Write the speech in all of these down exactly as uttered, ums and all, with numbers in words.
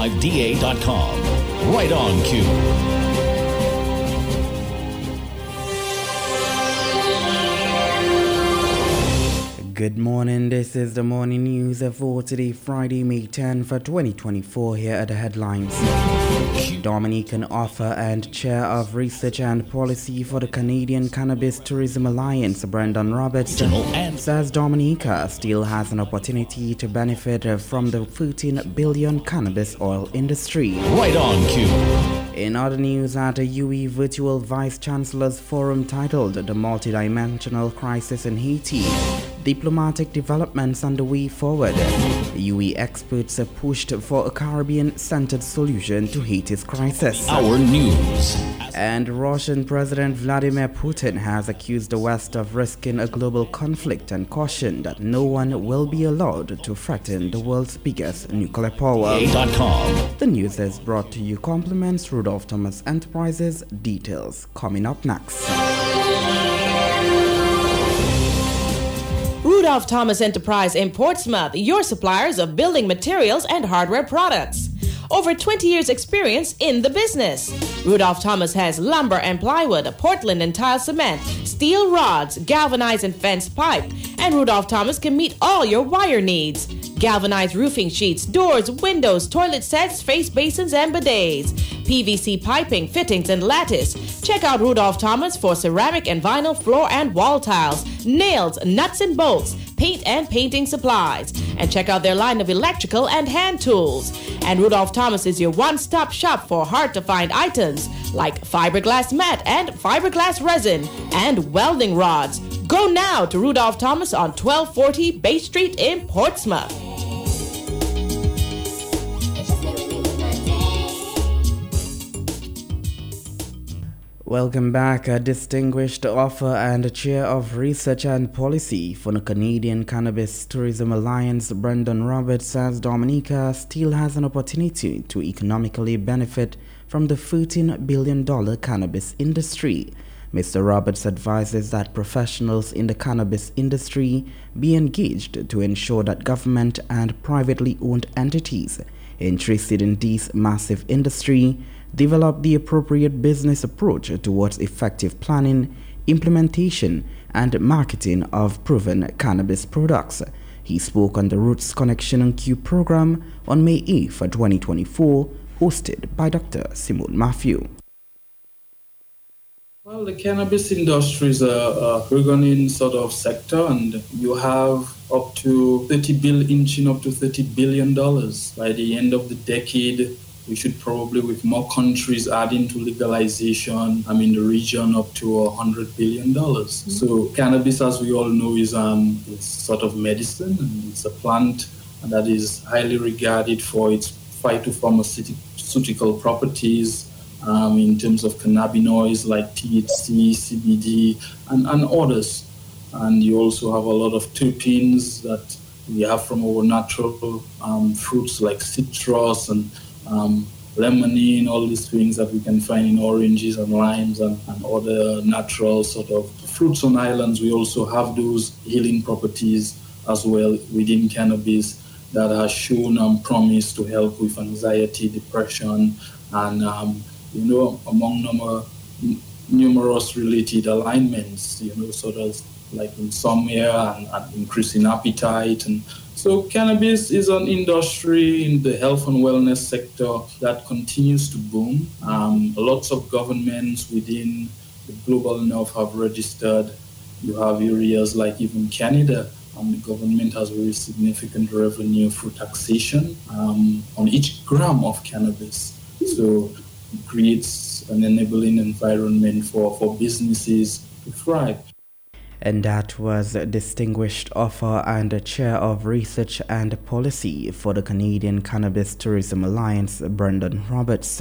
five D A dot com. Right on cue. Good morning, this is the morning news for today, Friday, May tenth, twenty twenty-four. Here are the headlines. Dominican author and chair of research and policy for the Canadian Cannabis Tourism Alliance, Brendan Roberts, says Dominica still has an opportunity to benefit from the thirteen billion cannabis oil industry. Right on cue. In other news, at the U A E Virtual Vice Chancellors Forum titled The Multidimensional Crisis in Haiti, Diplomatic Developments and the Way Forward, U A E experts pushed for a Caribbean-centered solution to Haiti's crisis. Our news. And Russian President Vladimir Putin has accused the West of risking a global conflict and cautioned that no one will be allowed to threaten the world's biggest nuclear power. The news is brought to you compliments Rudolph Thomas Enterprises. Details coming up next. Rudolph Thomas Enterprise in Portsmouth, your suppliers of building materials and hardware products. Over twenty years experience in the business. Rudolph Thomas has lumber and plywood, Portland and tile cement, steel rods, galvanized and fenced pipe, and Rudolph Thomas can meet all your wire needs. Galvanized roofing sheets, doors, windows, toilet sets, face basins, and bidets. P V C piping, fittings, and lattice. Check out Rudolph Thomas for ceramic and vinyl floor and wall tiles, nails, nuts and bolts, paint and painting supplies. And check out their line of electrical and hand tools. And Rudolph Thomas is your one-stop shop for hard-to-find items like fiberglass mat and fiberglass resin and welding rods. Go now to Rudolph Thomas on twelve forty Bay Street in Portsmouth. Welcome back. A distinguished author and chair of research and policy for the Canadian Cannabis Tourism Alliance, Brendan Roberts, says Dominica still has an opportunity to economically benefit from the thirteen billion dollars cannabis industry. Mister Roberts advises that professionals in the cannabis industry be engaged to ensure that government and privately owned entities interested in this massive industry develop the appropriate business approach towards effective planning, implementation, and marketing of proven cannabis products. He spoke on the Roots Connection on Q program on May eighth, twenty twenty-four, hosted by Doctor Simone Matthew. Well, the cannabis industry is a, a burgeoning sort of sector, and you have up to thirty billion, inching up to thirty billion dollars by the end of the decade. We should probably, with more countries adding to legalization, I'm in the region up to one hundred billion dollars. Mm-hmm. So cannabis, as we all know, is um it's sort of medicine, and it's a plant that is highly regarded for its phytopharmaceutical properties um, in terms of cannabinoids like T H C, C B D, and, and others. And you also have a lot of terpenes that we have from our natural um, fruits like citrus and Um, lemonine, all these things that we can find in oranges and limes and, and other natural sort of fruits on islands. We also have those healing properties as well within cannabis that are shown um, promise to help with anxiety, depression, and um, you know, among number, numerous related alignments, you know, sort of like insomnia and, and increasing appetite. And so cannabis is an industry in the health and wellness sector that continues to boom. Um, lots of governments within the global north have registered. You have areas like even Canada, and the government has very significant revenue through taxation um, on each gram of cannabis. So it creates an enabling environment for, for businesses to thrive. And that was distinguished author and chair of research and policy for the Canadian Cannabis Tourism Alliance, Brendan Roberts.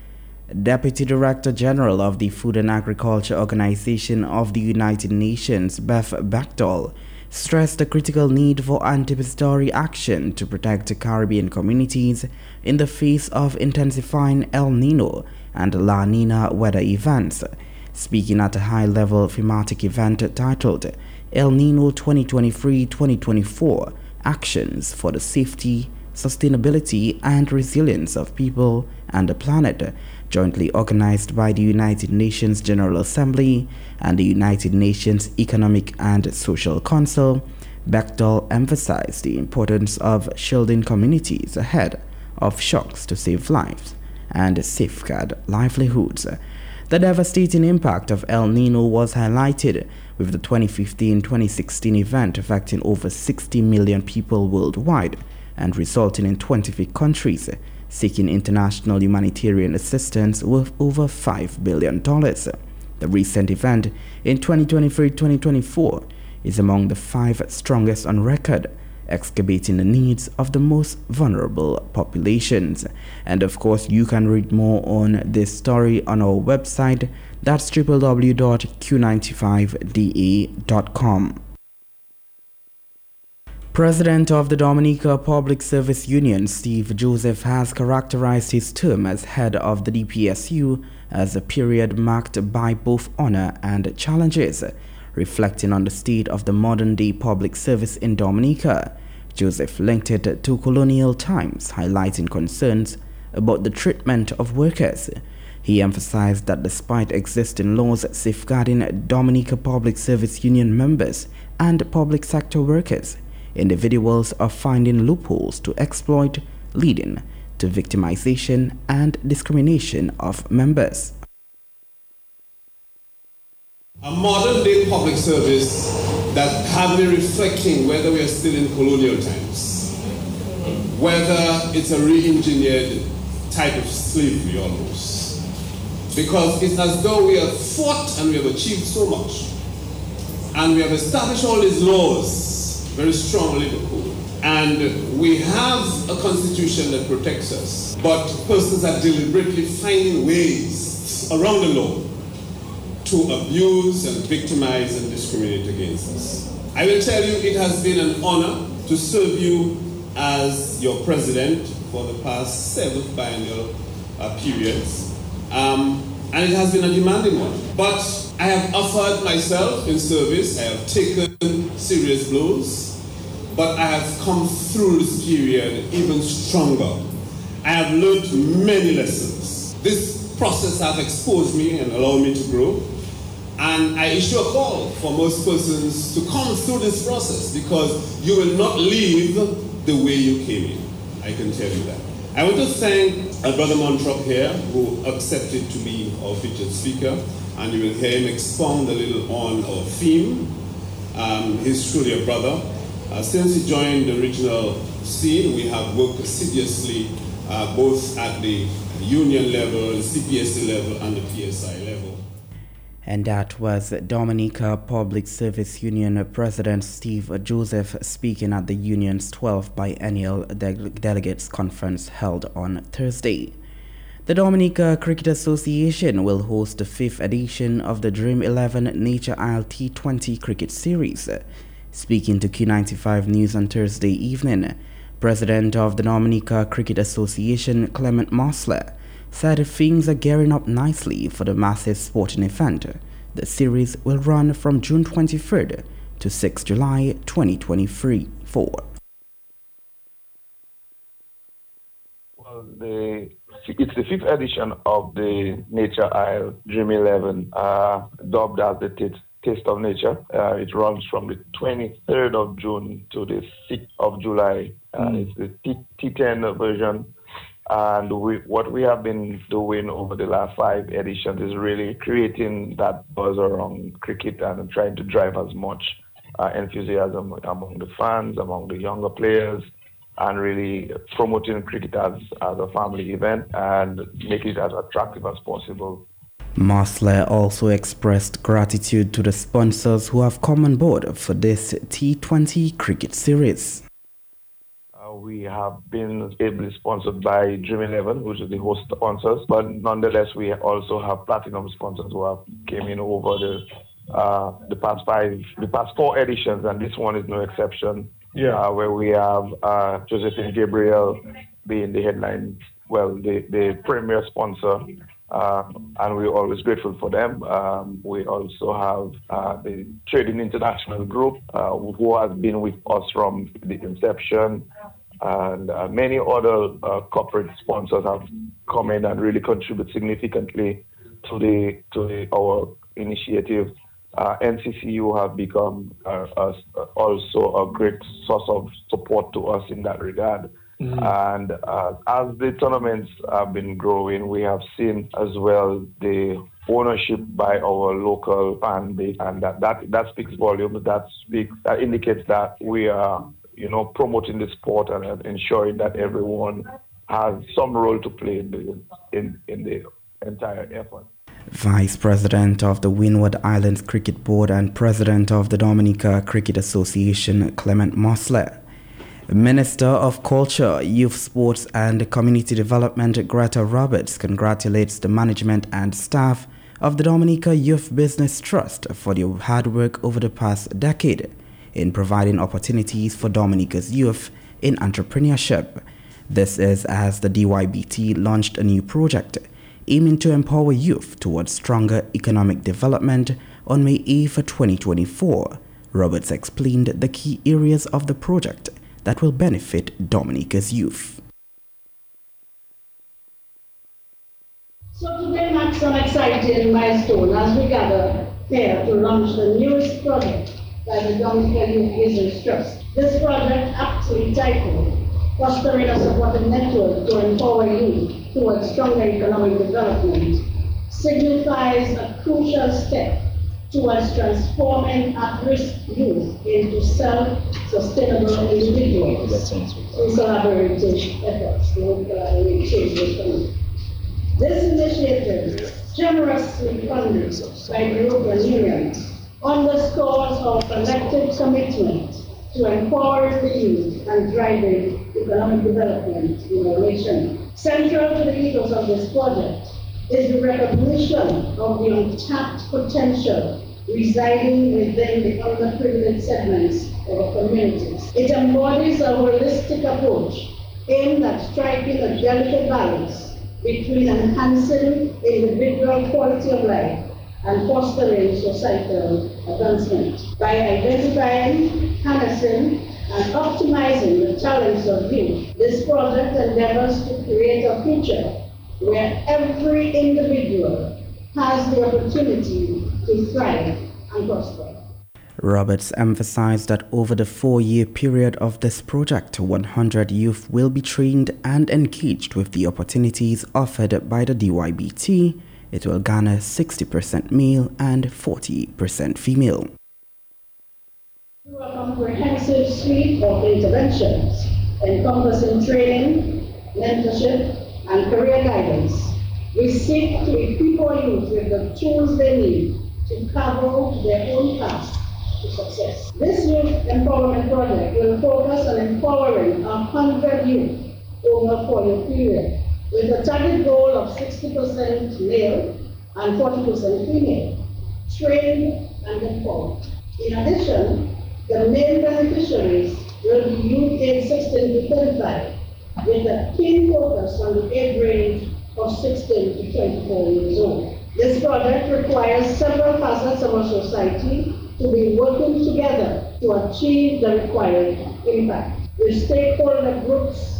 Deputy Director General of the Food and Agriculture Organization of the United Nations, Beth Bechtel, stressed the critical need for anticipatory action to protect the Caribbean communities in the face of intensifying El Nino and La Nina weather events. Speaking at a high-level thematic event titled El Nino twenty twenty-three twenty twenty-four, Actions for the Safety, sustainability and resilience of people and the planet, jointly organized by the United Nations General Assembly and the United Nations Economic and Social Council, Bechtel emphasized the importance of shielding communities ahead of shocks to save lives and safeguard livelihoods. The devastating impact of El Nino was highlighted with the twenty fifteen twenty sixteen event affecting over sixty million people worldwide and resulting in twenty-five countries seeking international humanitarian assistance worth over five billion dollars. The recent event in twenty twenty-three twenty twenty-four is among the five strongest on record, excavating the needs of the most vulnerable populations. And of course, you can read more on this story on our website. That's w w w dot q ninety-five d a dot com. President of the Dominica Public Service Union, Steve Joseph, has characterized his term as head of the D P S U as a period marked by both honor and challenges. Reflecting on the state of the modern-day public service in Dominica, Joseph linked it to colonial times, highlighting concerns about the treatment of workers. He emphasized that despite existing laws safeguarding Dominica Public Service Union members and public sector workers, individuals are finding loopholes to exploit, leading to victimization and discrimination of members. A modern-day public service that have been reflecting whether we are still in colonial times, whether it's a re-engineered type of slavery almost. Because it's as though we have fought and we have achieved so much. And we have established all these laws, very strong labor code. And we have a constitution that protects us. But persons are deliberately finding ways around the law to abuse and victimize and discriminate against us. I will tell you, it has been an honor to serve you as your president for the past seven biennial uh, periods. Um, and it has been a demanding one. But I have offered myself in service, I have taken serious blows, but I have come through this period even stronger. I have learned many lessons. This process has exposed me and allowed me to grow. And I issue a call for most persons to come through this process because you will not leave the way you came in. I can tell you that. I want to thank our brother Montrop here who accepted to be our featured speaker, and you will hear him expound a little on our theme. Um, he's truly a brother. Uh, since he joined the regional scene, we have worked assiduously uh, both at the union level, the C P S C level, and the P S I level. And that was Dominica Public Service Union President Steve Joseph speaking at the union's twelfth biennial De- Delegates Conference held on Thursday. The Dominica Cricket Association will host the fifth edition of the Dream eleven Nature Isle T twenty Cricket Series. Speaking to Q ninety-five News on Thursday evening, President of the Dominica Cricket Association, Clement Mosler, said things are gearing up nicely for the massive sporting event. The series will run from June twenty-third to sixth of July twenty twenty-three. Well, the, it's the fifth edition of the Nature Isle Dream eleven, uh, dubbed as the t- Taste of Nature. Uh, it runs from the twenty-third of June to the sixth of July. Uh, mm. It's the T- T ten version. And we, what we have been doing over the last five editions is really creating that buzz around cricket and trying to drive as much uh, enthusiasm among the fans, among the younger players, and really promoting cricket as, as a family event and make it as attractive as possible. Mosler also expressed gratitude to the sponsors who have come on board for this T twenty cricket series. We have been ably sponsored by Dream eleven, which is the host sponsors, but nonetheless, we also have platinum sponsors who have came in over the uh, the past five, the past four editions, and this one is no exception. Yeah, uh, where we have uh, Josephine Gabriel being the headline, well, the the premier sponsor, uh, and we're always grateful for them. Um, we also have uh, the Trading International Group, uh, who has been with us from the inception. and uh, many other uh, corporate sponsors have come in and really contribute significantly to the to the, our initiative. Uh, N C C U have become uh, uh, also a great source of support to us in that regard. Mm-hmm. And uh, as the tournaments have been growing, we have seen as well the ownership by our local fan base, and that, that, that speaks volumes. That speaks that indicates that we are, you know, promoting the sport and uh, ensuring that everyone has some role to play in the in, in the entire effort. Vice President of the Windward Islands Cricket Board and President of the Dominica Cricket Association, Clement Mosley. Minister of Culture, Youth Sports and Community Development, Greta Roberts, congratulates the management and staff of the Dominica Youth Business Trust for their hard work over the past decade in providing opportunities for Dominica's youth in entrepreneurship. This is as the D Y B T launched a new project aiming to empower youth towards stronger economic development on May eighth, twenty twenty-four. Roberts explained the key areas of the project that will benefit Dominica's youth. So today marks an exciting milestone as we gather here to launch the newest project by the Dominica Youth Business Trust. This project, aptly titled Fostering a Supportive Network to Empower Youth Towards Stronger Economic Development, signifies a crucial step towards transforming at-risk youth into self-sustainable individuals through collaborative efforts to collaborate change this community. This initiative, generously funded by the European Union, underscores our collective commitment to empowering the youth and driving economic development in our nation. Central to the ethos of this project is the recognition of the untapped potential residing within the underprivileged segments of our communities. It embodies a holistic approach aimed at striking a delicate balance between enhancing individual quality of life and fostering societal advancement. By identifying, harnessing, and optimizing the talents of youth, this project endeavors to create a future where every individual has the opportunity to thrive and prosper. Roberts emphasized that over the four-year period of this project, one hundred youth will be trained and engaged with the opportunities offered by the D Y B T. It will garner sixty percent male and forty percent female. Through a comprehensive suite of interventions encompassing training, mentorship, and career guidance, we seek to equip our youth with the tools they need to carve their own path to success. This youth empowerment project will focus on empowering one hundred youth over a four-year period, with a target goal of sixty percent male and forty percent female, trained and empowered. In addition, the main beneficiaries will be youth aged sixteen to thirty-five, with a keen focus on the age range of sixteen to twenty-four years old. This project requires several facets of our society to be working together to achieve the required impact. With stakeholder groups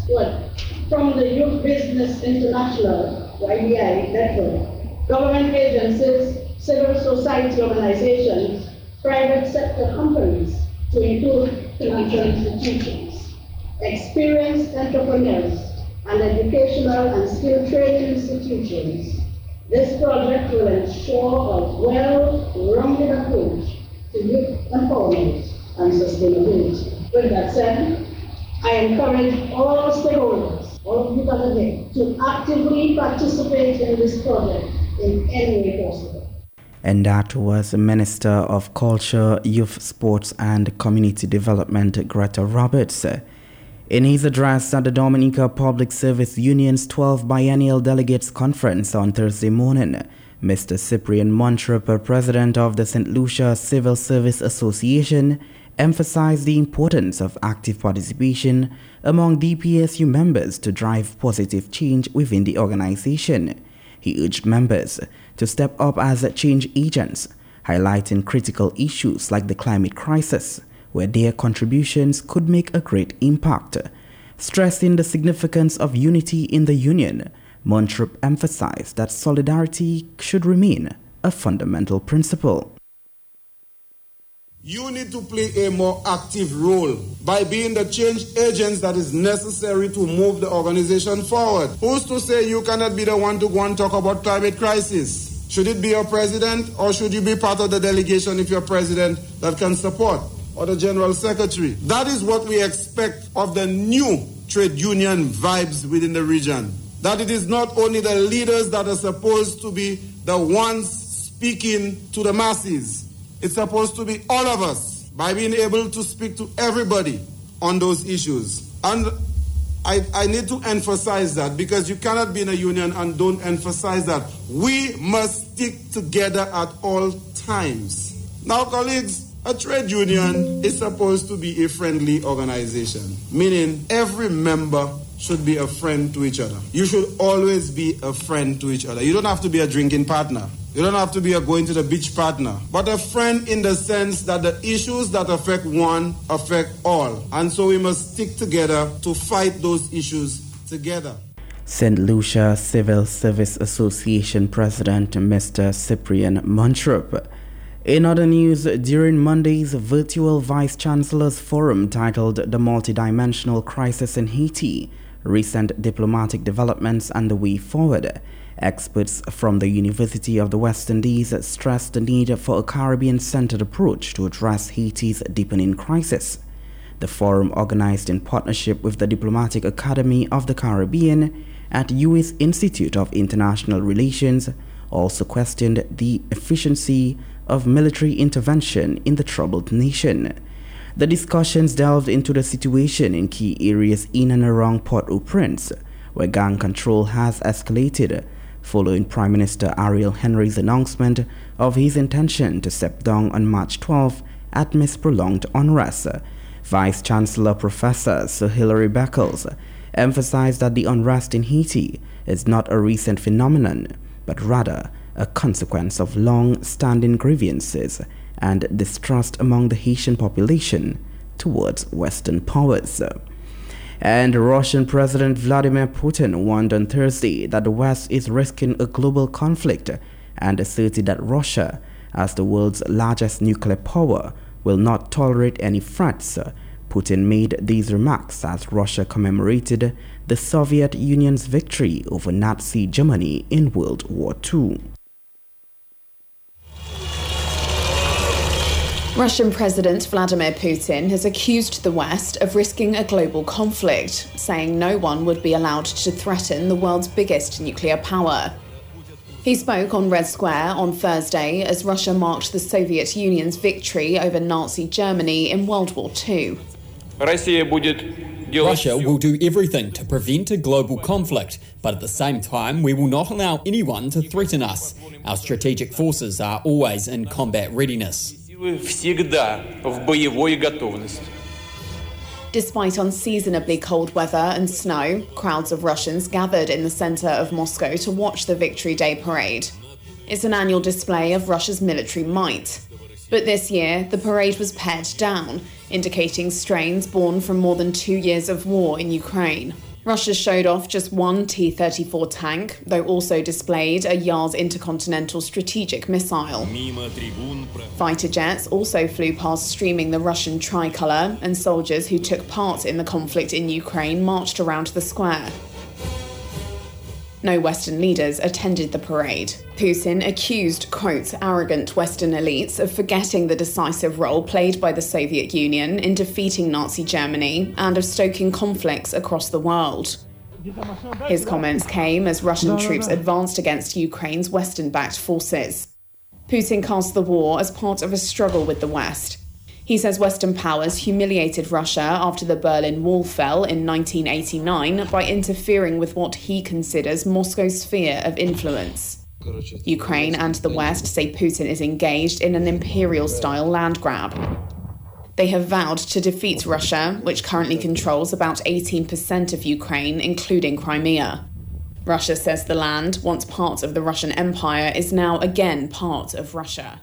from the Youth Business International Y B I network, government agencies, civil society organizations, private sector companies, to include financial institutions, experienced entrepreneurs, and educational and skill training institutions. This project will ensure a well-rounded approach to youth empowerment and sustainability. With that said, I encourage all stakeholders, all of you gathered here, to actively participate in this project in any way possible. And that was Minister of Culture, Youth, Sports and Community Development, Greta Roberts. In his address at the Dominica Public Service Union's twelfth Biennial Delegates Conference on Thursday morning, Mister Cyprian Montrup, President of the Saint Lucia Civil Service Association, emphasized the importance of active participation among D P S U members to drive positive change within the organization. He urged members to step up as change agents, highlighting critical issues like the climate crisis, where their contributions could make a great impact. Stressing the significance of unity in the Union, Montrup emphasized that solidarity should remain a fundamental principle. You need to play a more active role by being the change agents that is necessary to move the organization forward. Who's to say you cannot be the one to go and talk about climate crisis? Should it be your president, or should you be part of the delegation if you're president that can support, or the general secretary? That is what we expect of the new trade union vibes within the region. That it is not only the leaders that are supposed to be the ones speaking to the masses. It's supposed to be all of us, by being able to speak to everybody on those issues. And I, I need to emphasize that, because you cannot be in a union and don't emphasize that. We must stick together at all times. Now, colleagues, a trade union is supposed to be a friendly organization, meaning every member should be a friend to each other. You should always be a friend to each other. You don't have to be a drinking partner. You don't have to be a going to the beach partner, but a friend in the sense that the issues that affect one affect all. And so we must stick together to fight those issues together. Saint Lucia Civil Service Association President Mister Cyprian Montrup. In other news, during Monday's virtual Vice-Chancellors Forum titled The Multidimensional Crisis in Haiti, Recent Diplomatic Developments and the Way Forward, experts from the University of the West Indies stressed the need for a Caribbean-centered approach to address Haiti's deepening crisis. The forum, organized in partnership with the Diplomatic Academy of the Caribbean at U S Institute of International Relations, also questioned the efficiency of military intervention in the troubled nation. The discussions delved into the situation in key areas in and around Port-au-Prince, where gang control has escalated following Prime Minister Ariel Henry's announcement of his intention to step down on March twelfth amidst prolonged unrest. Vice-Chancellor Professor Sir Hilary Beckles emphasized that the unrest in Haiti is not a recent phenomenon, but rather a consequence of long-standing grievances and distrust among the Haitian population towards Western powers. And Russian President Vladimir Putin warned on Thursday that the West is risking a global conflict and asserted that Russia, as the world's largest nuclear power, will not tolerate any threats. Putin made these remarks as Russia commemorated the Soviet Union's victory over Nazi Germany in World War Two. Russian President Vladimir Putin has accused the West of risking a global conflict, saying no one would be allowed to threaten the world's biggest nuclear power. He spoke on Red Square on Thursday as Russia marked the Soviet Union's victory over Nazi Germany in World War Two. Russia will do everything to prevent a global conflict, but at the same time, we will not allow anyone to threaten us. Our strategic forces are always in combat readiness. Despite unseasonably cold weather and snow, crowds of Russians gathered in the centre of Moscow to watch the Victory Day parade. It's an annual display of Russia's military might. But this year, the parade was pared down, indicating strains born from more than two years of war in Ukraine. Russia showed off just one T thirty-four tank, though also displayed a Yars intercontinental strategic missile. Fighter jets also flew past streaming the Russian tricolour, and soldiers who took part in the conflict in Ukraine marched around the square. No Western leaders attended the parade. Putin accused, quote, arrogant Western elites of forgetting the decisive role played by the Soviet Union in defeating Nazi Germany and of stoking conflicts across the world. His comments came as Russian troops advanced against Ukraine's Western-backed forces. Putin cast the war as part of a struggle with the West. He says Western powers humiliated Russia after the Berlin Wall fell in nineteen eighty-nine by interfering with what he considers Moscow's sphere of influence. Ukraine and the West say Putin is engaged in an imperial-style land grab. They have vowed to defeat Russia, which currently controls about eighteen percent of Ukraine, including Crimea. Russia says the land, once part of the Russian Empire, is now again part of Russia.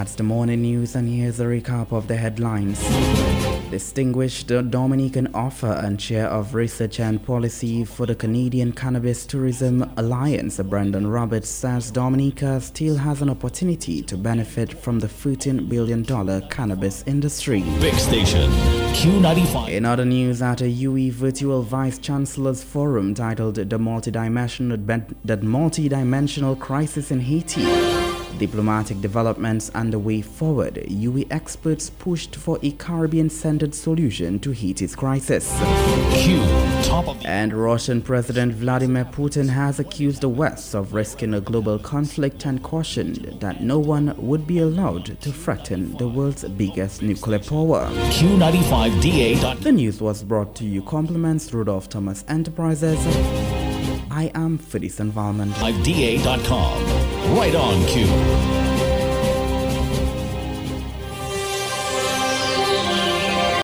That's the morning news, and here's a recap of the headlines. Distinguished Dominican author and chair of research and policy for the Canadian Cannabis Tourism Alliance, Brendan Roberts, says Dominica still has an opportunity to benefit from the fourteen billion dollars cannabis industry. Big station, Q ninety-five. In other news, at a U E Virtual Vice Chancellors Forum titled The Multidimensional, the Multidimensional Crisis in Haiti, Diplomatic Developments and the Way Forward, U E experts pushed for a Caribbean-centered solution to Haiti's crisis. Q, top of the- And Russian President Vladimir Putin has accused the West of risking a global conflict and cautioned that no one would be allowed to threaten the world's biggest nuclear power. Q ninety-five D A. The news was brought to you compliments Rudolph Thomas Enterprises. I am Fidison Valmont. D A dot com. Right on Q.